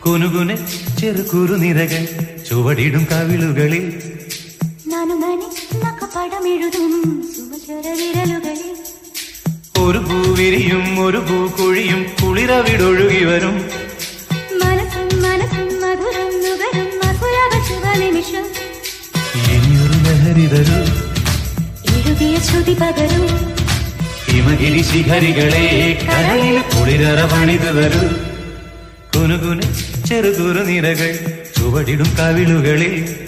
കുനുകുനെ ചെറുകുറു നിരകൾ ചുവടിടും കവിളുകളിൽ ഒരു പൂവിരിയും ഒരു പൂക്കുഴിയും കുളിരവിടൊഴുകി വരും ഇനിയൊരു ലഹരി തരൂ ഹിമഗിരി ശിഖരികളെ കരയിൽ കുളിരറ പണിതു തരൂ കുനുകുനെ ചെറുകുറു നിരകൾ ചുവടിടും കവിളുകളിൽ